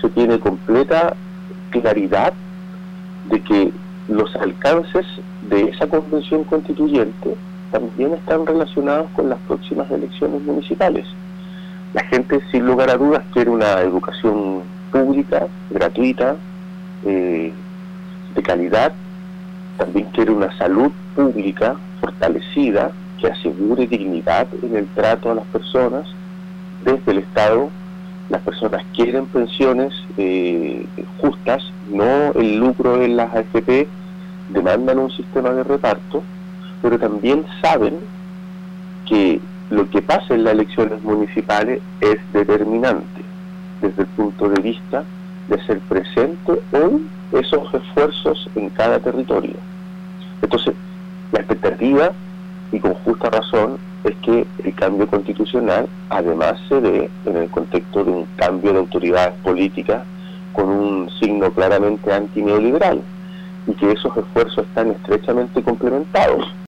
se tiene completa claridad de que los alcances de esa convención constituyente también están relacionados con las próximas elecciones municipales. La gente, sin lugar a dudas, quiere una educación pública, gratuita, de calidad. También quiere una salud pública fortalecida, que asegure dignidad en el trato a las personas desde el Estado. Las personas quieren pensiones justas, no el lucro en las AFP, demandan un sistema de reparto, pero también saben que lo que pasa en las elecciones municipales es determinante desde el punto de vista de hacer presente hoy esos esfuerzos en cada territorio. Entonces, la expectativa, y con justa razón, es que el cambio constitucional además se ve en el contexto de un cambio de autoridades políticas con un signo claramente antineoliberal, y que esos esfuerzos están estrechamente complementados.